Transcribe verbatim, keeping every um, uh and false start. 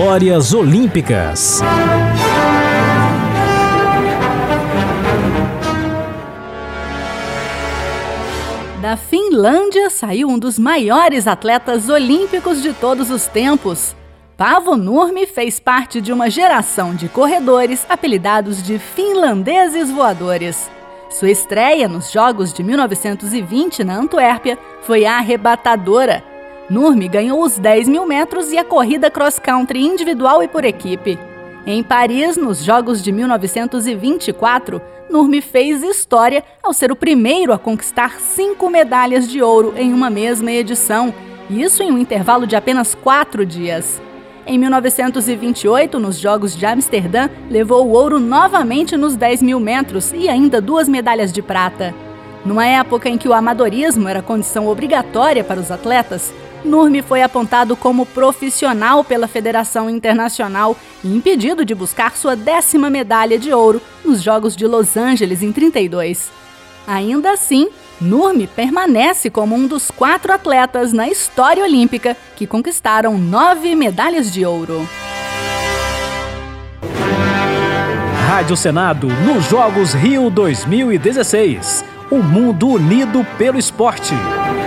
Histórias Olímpicas. Da Finlândia saiu um dos maiores atletas olímpicos de todos os tempos. Paavo Nurmi fez parte de uma geração de corredores apelidados de finlandeses voadores. Sua estreia nos Jogos de mil novecentos e vinte na Antuérpia foi arrebatadora. Nurmi ganhou os dez mil metros e a corrida cross-country individual e por equipe. Em Paris, nos Jogos de mil novecentos e vinte e quatro, Nurmi fez história ao ser o primeiro a conquistar cinco medalhas de ouro em uma mesma edição, isso em um intervalo de apenas quatro dias. Em mil novecentos e vinte e oito, nos Jogos de Amsterdã, levou o ouro novamente nos dez mil metros e ainda duas medalhas de prata. Numa época em que o amadorismo era condição obrigatória para os atletas, Nurmi foi apontado como profissional pela Federação Internacional e impedido de buscar sua décima medalha de ouro nos Jogos de Los Angeles em trinta e dois. Ainda assim, Nurmi permanece como um dos quatro atletas na história olímpica que conquistaram nove medalhas de ouro. Rádio Senado nos Jogos Rio dois mil e dezesseis. O mundo unido pelo esporte.